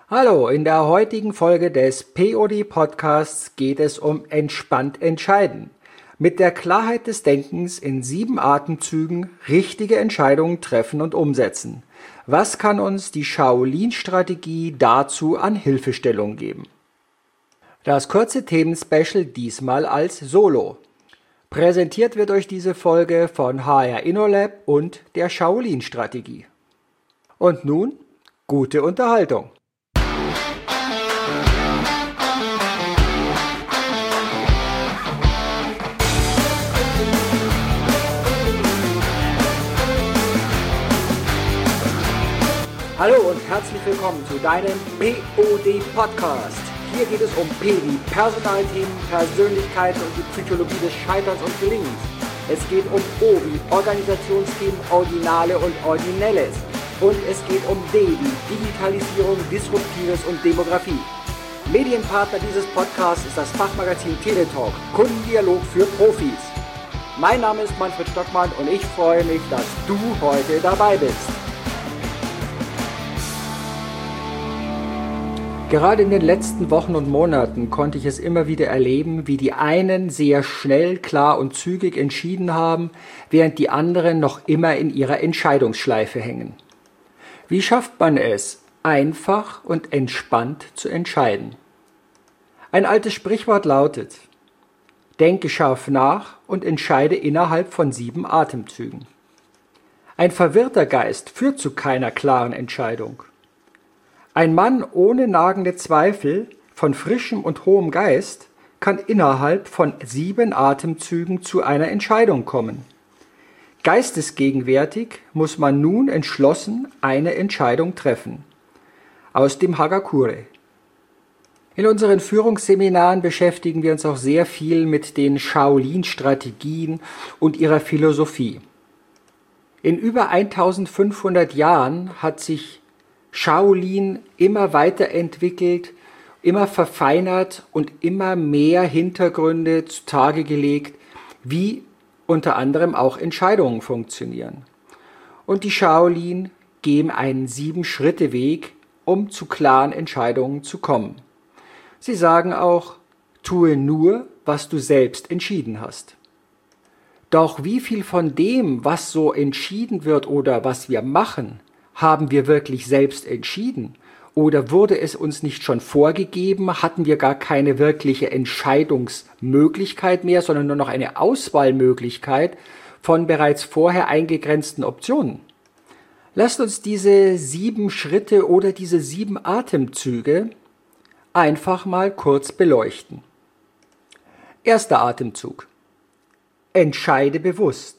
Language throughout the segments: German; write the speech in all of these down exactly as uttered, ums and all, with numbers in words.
Hallo, in der heutigen Folge des P O D Podcasts geht es um entspannt entscheiden. Mit der Klarheit des Denkens in sieben Atemzügen richtige Entscheidungen treffen und umsetzen. Was kann uns die Shaolin-Strategie dazu an Hilfestellung geben? Das kurze Themenspecial diesmal als Solo. Präsentiert wird euch diese Folge von H R InnoLab und der Shaolin-Strategie. Und nun, gute Unterhaltung. Hallo und herzlich willkommen zu deinem P O D Podcast. Hier geht es um P wie Personalthemen, Persönlichkeiten und die Psychologie des Scheiterns und Gelingens. Es geht um O wie Organisationsthemen, Originale und Originelles. Und es geht um D wie Digitalisierung, Disruptives und Demografie. Medienpartner dieses Podcasts ist das Fachmagazin Teletalk, Kundendialog für Profis. Mein Name ist Manfred Stockmann und ich freue mich, dass du heute dabei bist. Gerade in den letzten Wochen und Monaten konnte ich es immer wieder erleben, wie die einen sehr schnell, klar und zügig entschieden haben, während die anderen noch immer in ihrer Entscheidungsschleife hängen. Wie schafft man es, einfach und entspannt zu entscheiden? Ein altes Sprichwort lautet: Denke scharf nach und entscheide innerhalb von sieben Atemzügen. Ein verwirrter Geist führt zu keiner klaren Entscheidung. Ein Mann ohne nagende Zweifel, von frischem und hohem Geist, kann innerhalb von sieben Atemzügen zu einer Entscheidung kommen. Geistesgegenwärtig muss man nun entschlossen eine Entscheidung treffen. Aus dem Hagakure. In unseren Führungsseminaren beschäftigen wir uns auch sehr viel mit den Shaolin-Strategien und ihrer Philosophie. In über eintausendfünfhundert Jahren hat sich Shaolin immer weiterentwickelt, immer verfeinert und immer mehr Hintergründe zutage gelegt, wie unter anderem auch Entscheidungen funktionieren. Und die Shaolin geben einen Sieben-Schritte-Weg, um zu klaren Entscheidungen zu kommen. Sie sagen auch, tue nur, was du selbst entschieden hast. Doch wie viel von dem, was so entschieden wird oder was wir machen, haben wir wirklich selbst entschieden? Oder wurde es uns nicht schon vorgegeben? Hatten wir gar keine wirkliche Entscheidungsmöglichkeit mehr, sondern nur noch eine Auswahlmöglichkeit von bereits vorher eingegrenzten Optionen? Lasst uns diese sieben Schritte oder diese sieben Atemzüge einfach mal kurz beleuchten. Erster Atemzug. Entscheide bewusst.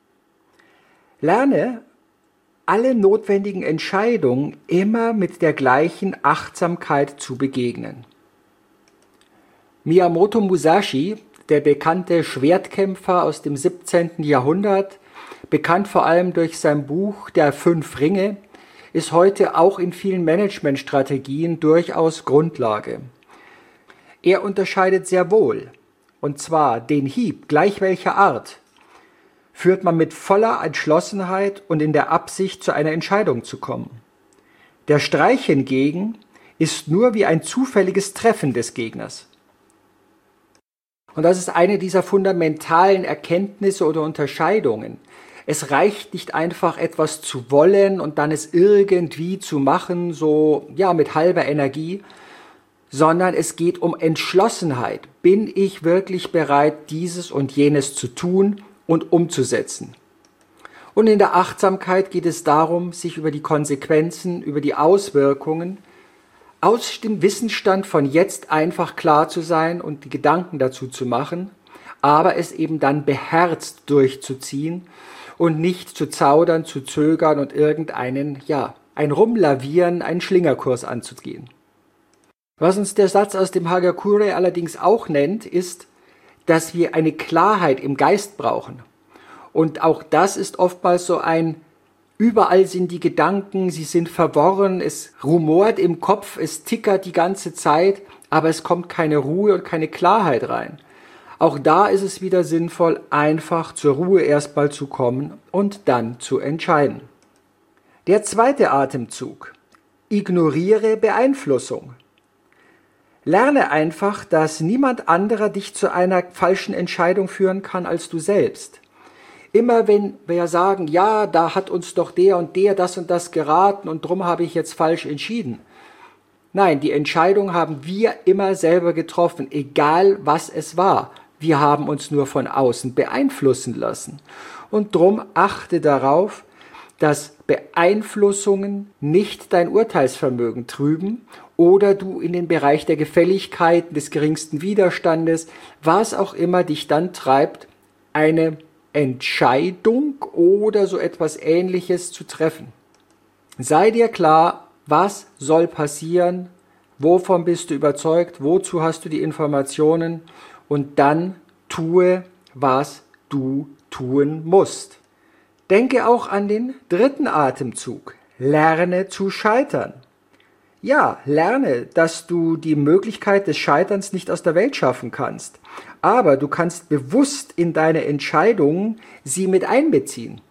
Lerne, alle notwendigen Entscheidungen immer mit der gleichen Achtsamkeit zu begegnen. Miyamoto Musashi, der bekannte Schwertkämpfer aus dem siebzehnten Jahrhundert, bekannt vor allem durch sein Buch Der Fünf Ringe, ist heute auch in vielen Managementstrategien durchaus Grundlage. Er unterscheidet sehr wohl, und zwar den Hieb, gleich welcher Art, führt man mit voller Entschlossenheit und in der Absicht, zu einer Entscheidung zu kommen. Der Streich hingegen ist nur wie ein zufälliges Treffen des Gegners. Und das ist eine dieser fundamentalen Erkenntnisse oder Unterscheidungen. Es reicht nicht einfach etwas zu wollen und dann es irgendwie zu machen, so ja mit halber Energie, sondern es geht um Entschlossenheit. Bin ich wirklich bereit, dieses und jenes zu tun und umzusetzen? Und in der Achtsamkeit geht es darum, sich über die Konsequenzen, über die Auswirkungen aus dem Wissensstand von jetzt einfach klar zu sein und die Gedanken dazu zu machen, aber es eben dann beherzt durchzuziehen und nicht zu zaudern, zu zögern und irgendeinen, ja, ein Rumlavieren, einen Schlingerkurs anzugehen. Was uns der Satz aus dem Hagakure allerdings auch nennt, ist, dass wir eine Klarheit im Geist brauchen. Und auch das ist oftmals so ein, überall sind die Gedanken, sie sind verworren, es rumort im Kopf, es tickert die ganze Zeit, aber es kommt keine Ruhe und keine Klarheit rein. Auch da ist es wieder sinnvoll, einfach zur Ruhe erstmal zu kommen und dann zu entscheiden. Der zweite Atemzug. Ignoriere Beeinflussung. Lerne einfach, dass niemand anderer dich zu einer falschen Entscheidung führen kann als du selbst. Immer wenn wir sagen, ja, da hat uns doch der und der das und das geraten und drum habe ich jetzt falsch entschieden. Nein, die Entscheidung haben wir immer selber getroffen, egal was es war. Wir haben uns nur von außen beeinflussen lassen. Und drum achte darauf, dass Beeinflussungen nicht dein Urteilsvermögen trüben oder du in den Bereich der Gefälligkeiten, des geringsten Widerstandes, was auch immer dich dann treibt, eine Entscheidung oder so etwas Ähnliches zu treffen. Sei dir klar, was soll passieren, wovon bist du überzeugt, wozu hast du die Informationen und dann tue, was du tun musst. Denke auch an den dritten Atemzug. Lerne zu scheitern. Ja, lerne, dass du die Möglichkeit des Scheiterns nicht aus der Welt schaffen kannst. Aber du kannst bewusst in deine Entscheidungen sie mit einbeziehen.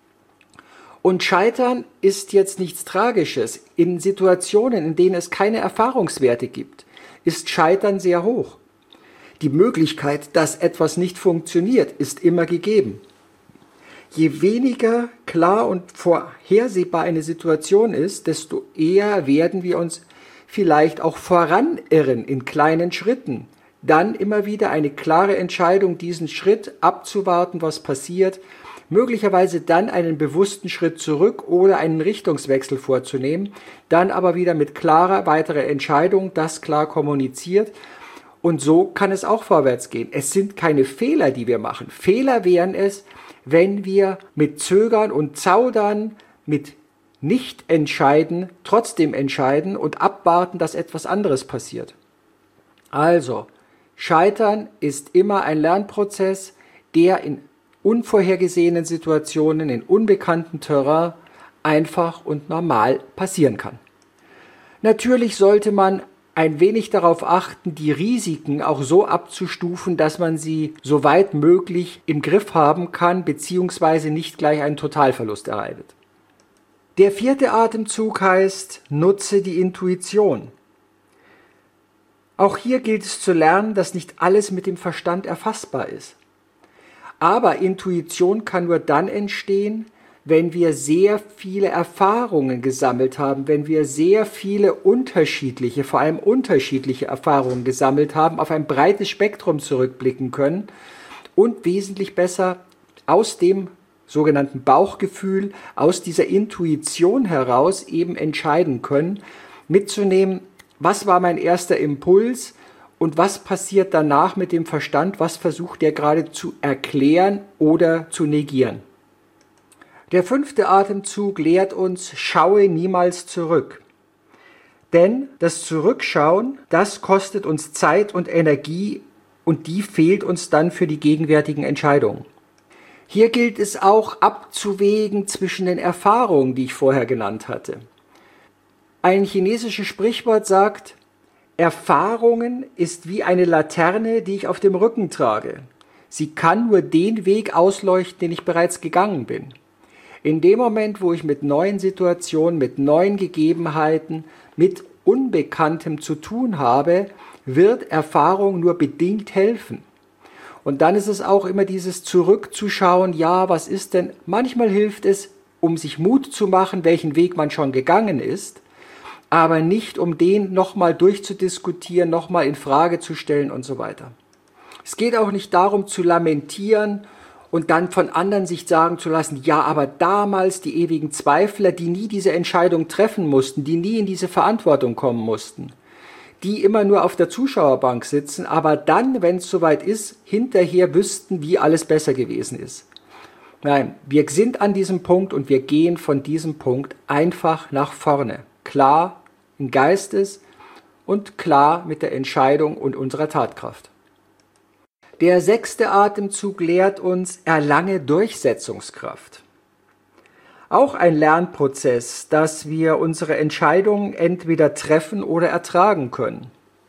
Und Scheitern ist jetzt nichts Tragisches. In Situationen, in denen es keine Erfahrungswerte gibt, ist Scheitern sehr hoch. Die Möglichkeit, dass etwas nicht funktioniert, ist immer gegeben. Je weniger klar und vorhersehbar eine Situation ist, desto eher werden wir uns vielleicht auch voranirren in kleinen Schritten. Dann immer wieder eine klare Entscheidung, diesen Schritt abzuwarten, was passiert, möglicherweise dann einen bewussten Schritt zurück oder einen Richtungswechsel vorzunehmen, dann aber wieder mit klarer weiterer Entscheidung, das klar kommuniziert. Und so kann es auch vorwärts gehen. Es sind keine Fehler, die wir machen. Fehler wären es, wenn wir mit Zögern und Zaudern, mit Nicht-Entscheiden, trotzdem entscheiden und abwarten, dass etwas anderes passiert. Also, Scheitern ist immer ein Lernprozess, der in unvorhergesehenen Situationen, in unbekanntem Terrain einfach und normal passieren kann. Natürlich sollte man ein wenig darauf achten, die Risiken auch so abzustufen, dass man sie so weit möglich im Griff haben kann, beziehungsweise nicht gleich einen Totalverlust erleidet. Der vierte Atemzug heißt, nutze die Intuition. Auch hier gilt es zu lernen, dass nicht alles mit dem Verstand erfassbar ist. Aber Intuition kann nur dann entstehen, wenn wir sehr viele Erfahrungen gesammelt haben, wenn wir sehr viele unterschiedliche, vor allem unterschiedliche Erfahrungen gesammelt haben, auf ein breites Spektrum zurückblicken können und wesentlich besser aus dem sogenannten Bauchgefühl, aus dieser Intuition heraus eben entscheiden können, mitzunehmen, was war mein erster Impuls und was passiert danach mit dem Verstand, was versucht er gerade zu erklären oder zu negieren. Der fünfte Atemzug lehrt uns, schaue niemals zurück. Denn das Zurückschauen, das kostet uns Zeit und Energie und die fehlt uns dann für die gegenwärtigen Entscheidungen. Hier gilt es auch abzuwägen zwischen den Erfahrungen, die ich vorher genannt hatte. Ein chinesisches Sprichwort sagt, Erfahrungen ist wie eine Laterne, die ich auf dem Rücken trage. Sie kann nur den Weg ausleuchten, den ich bereits gegangen bin. In dem Moment, wo ich mit neuen Situationen, mit neuen Gegebenheiten, mit Unbekanntem zu tun habe, wird Erfahrung nur bedingt helfen. Und dann ist es auch immer dieses Zurückzuschauen, ja, was ist denn? Manchmal hilft es, um sich Mut zu machen, welchen Weg man schon gegangen ist, aber nicht, um den nochmal durchzudiskutieren, nochmal in Frage zu stellen und so weiter. Es geht auch nicht darum zu lamentieren und dann von anderen sich sagen zu lassen, ja, aber damals die ewigen Zweifler, die nie diese Entscheidung treffen mussten, die nie in diese Verantwortung kommen mussten, die immer nur auf der Zuschauerbank sitzen, aber dann, wenn es soweit ist, hinterher wüssten, wie alles besser gewesen ist. Nein, wir sind an diesem Punkt und wir gehen von diesem Punkt einfach nach vorne. Klar im Geistes und klar mit der Entscheidung und unserer Tatkraft. Der sechste Atemzug lehrt uns, erlange Durchsetzungskraft. Auch ein Lernprozess, dass wir unsere Entscheidungen entweder treffen oder ertragen können.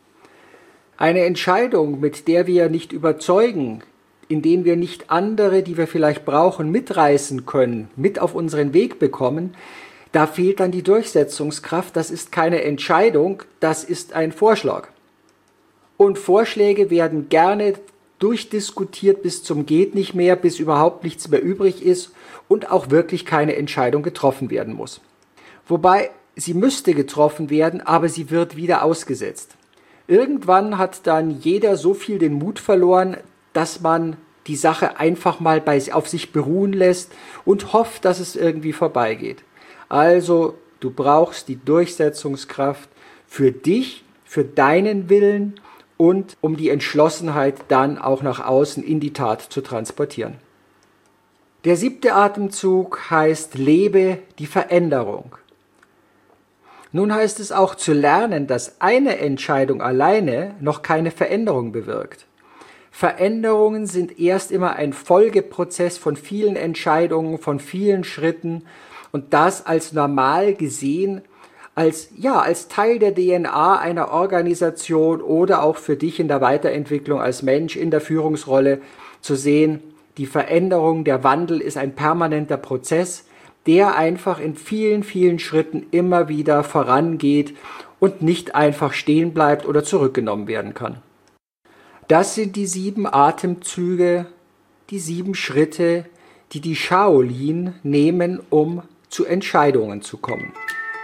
Eine Entscheidung, mit der wir nicht überzeugen, in denen wir nicht andere, die wir vielleicht brauchen, mitreißen können, mit auf unseren Weg bekommen, Da fehlt dann die Durchsetzungskraft, das ist keine Entscheidung, das ist ein Vorschlag. Und Vorschläge werden gerne durchdiskutiert bis zum geht nicht mehr, bis überhaupt nichts mehr übrig ist und auch wirklich keine Entscheidung getroffen werden muss. Wobei sie müsste getroffen werden, aber sie wird wieder ausgesetzt. Irgendwann hat dann jeder so viel den Mut verloren, dass man die Sache einfach mal bei, auf sich beruhen lässt und hofft, dass es irgendwie vorbeigeht. Also, du brauchst die Durchsetzungskraft für dich, für deinen Willen und um die Entschlossenheit dann auch nach außen in die Tat zu transportieren. Der siebte Atemzug heißt, lebe die Veränderung. Nun heißt es auch zu lernen, dass eine Entscheidung alleine noch keine Veränderung bewirkt. Veränderungen sind erst immer ein Folgeprozess von vielen Entscheidungen, von vielen Schritten und das als normal gesehen, als, ja, als Teil der D N A einer Organisation oder auch für dich in der Weiterentwicklung als Mensch in der Führungsrolle zu sehen, die Veränderung, der Wandel ist ein permanenter Prozess, der einfach in vielen, vielen Schritten immer wieder vorangeht und nicht einfach stehen bleibt oder zurückgenommen werden kann. Das sind die sieben Atemzüge, die sieben Schritte, die die Shaolin nehmen, um zu Entscheidungen zu kommen.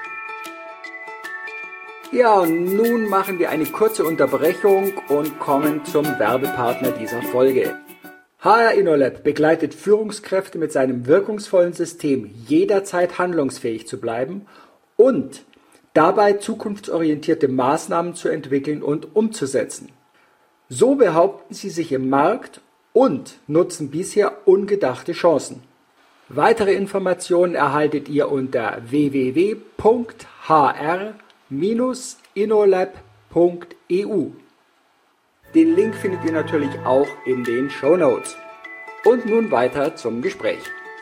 Ja, und nun machen wir eine kurze Unterbrechung und kommen zum Werbepartner dieser Folge. H R InnoLab begleitet Führungskräfte mit seinem wirkungsvollen System, jederzeit handlungsfähig zu bleiben und dabei zukunftsorientierte Maßnahmen zu entwickeln und umzusetzen. So behaupten sie sich im Markt und nutzen bisher ungedachte Chancen. Weitere Informationen erhaltet ihr unter w w w punkt h r Bindestrich innolab punkt e u. Den Link findet ihr natürlich auch in den Shownotes. Und nun weiter zum Gespräch.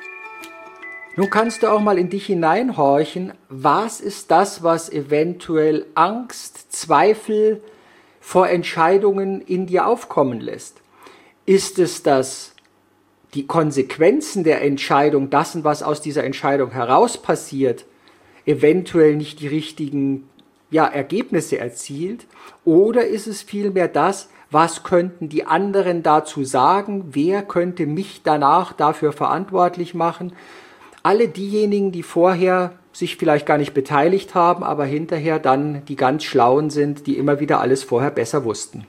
Nun kannst du auch mal in dich hineinhorchen, was ist das, was eventuell Angst, Zweifel vor Entscheidungen in dir aufkommen lässt? Ist es das, die Konsequenzen der Entscheidung, das, was aus dieser Entscheidung heraus passiert, eventuell nicht die richtigen ja, Ergebnisse erzielt? Oder ist es vielmehr das, was könnten die anderen dazu sagen? Wer könnte mich danach dafür verantwortlich machen? Alle diejenigen, die vorher sich vielleicht gar nicht beteiligt haben, aber hinterher dann die ganz Schlauen sind, die immer wieder alles vorher besser wussten.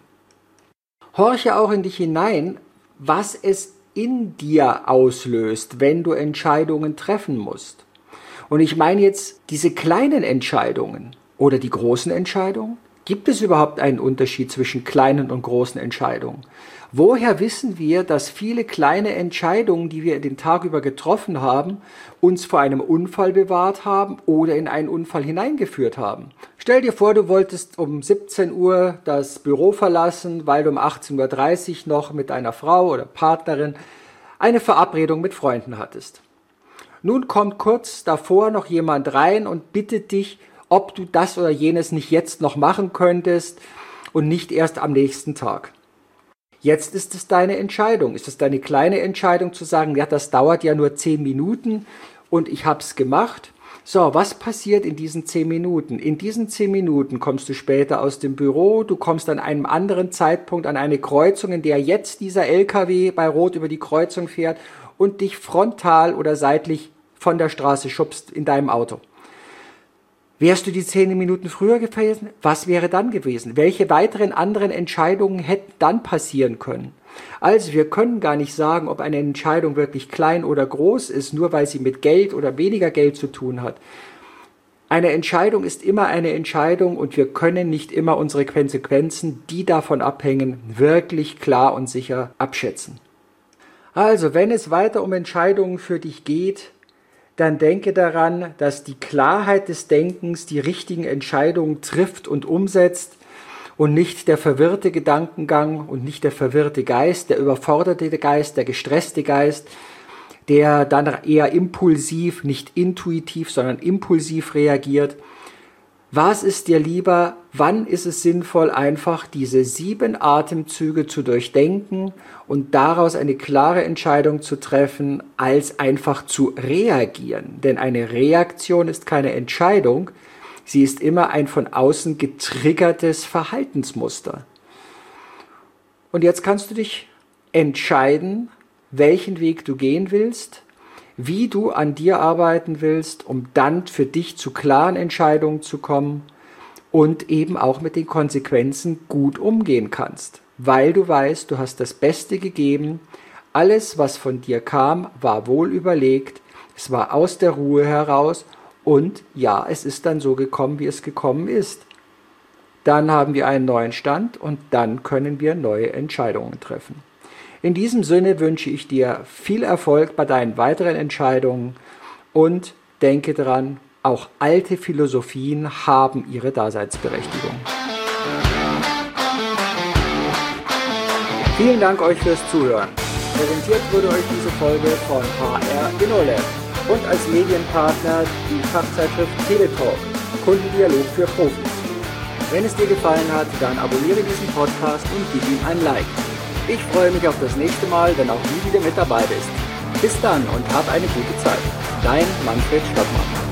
Horche auch in dich hinein, was es in dir auslöst, wenn du Entscheidungen treffen musst. Und ich meine jetzt diese kleinen Entscheidungen oder die großen Entscheidungen. Gibt es überhaupt einen Unterschied zwischen kleinen und großen Entscheidungen? Woher wissen wir, dass viele kleine Entscheidungen, die wir den Tag über getroffen haben, uns vor einem Unfall bewahrt haben oder in einen Unfall hineingeführt haben? Stell dir vor, du wolltest um siebzehn Uhr das Büro verlassen, weil du um achtzehn Uhr dreißig noch mit deiner Frau oder Partnerin eine Verabredung mit Freunden hattest. Nun kommt kurz davor noch jemand rein und bittet dich, ob du das oder jenes nicht jetzt noch machen könntest und nicht erst am nächsten Tag. Jetzt ist es deine Entscheidung. Ist es deine kleine Entscheidung zu sagen, ja, das dauert ja nur zehn Minuten und ich habe es gemacht? So, was passiert in diesen zehn Minuten? In diesen zehn Minuten kommst du später aus dem Büro, du kommst an einem anderen Zeitpunkt an eine Kreuzung, in der jetzt dieser L K W bei Rot über die Kreuzung fährt und dich frontal oder seitlich von der Straße schubst in deinem Auto. Wärst du die zehn Minuten früher gewesen? Was wäre dann gewesen? Welche weiteren anderen Entscheidungen hätten dann passieren können? Also wir können gar nicht sagen, ob eine Entscheidung wirklich klein oder groß ist, nur weil sie mit Geld oder weniger Geld zu tun hat. Eine Entscheidung ist immer eine Entscheidung und wir können nicht immer unsere Konsequenzen, die davon abhängen, wirklich klar und sicher abschätzen. Also wenn es weiter um Entscheidungen für dich geht, dann denke daran, dass die Klarheit des Denkens die richtigen Entscheidungen trifft und umsetzt und nicht der verwirrte Gedankengang und nicht der verwirrte Geist, der überforderte Geist, der gestresste Geist, der dann eher impulsiv, nicht intuitiv, sondern impulsiv reagiert. Was ist dir lieber? Wann ist es sinnvoll, einfach diese sieben Atemzüge zu durchdenken und daraus eine klare Entscheidung zu treffen, als einfach zu reagieren? Denn eine Reaktion ist keine Entscheidung, sie ist immer ein von außen getriggertes Verhaltensmuster. Und jetzt kannst du dich entscheiden, welchen Weg du gehen willst, wie du an dir arbeiten willst, um dann für dich zu klaren Entscheidungen zu kommen und eben auch mit den Konsequenzen gut umgehen kannst, weil du weißt, du hast das Beste gegeben, alles, was von dir kam, war wohl überlegt, es war aus der Ruhe heraus und ja, es ist dann so gekommen, wie es gekommen ist. Dann haben wir einen neuen Stand und dann können wir neue Entscheidungen treffen. In diesem Sinne wünsche ich dir viel Erfolg bei deinen weiteren Entscheidungen und denke daran, auch alte Philosophien haben ihre Daseinsberechtigung. Vielen Dank euch fürs Zuhören. Präsentiert wurde euch diese Folge von H R InnoLab und als Medienpartner die Fachzeitschrift Teletalk, Kundendialog für Profis. Wenn es dir gefallen hat, dann abonniere diesen Podcast und gib ihm ein Like. Ich freue mich auf das nächste Mal, wenn auch du wieder mit dabei bist. Bis dann und hab eine gute Zeit. Dein Manfred Stockmann.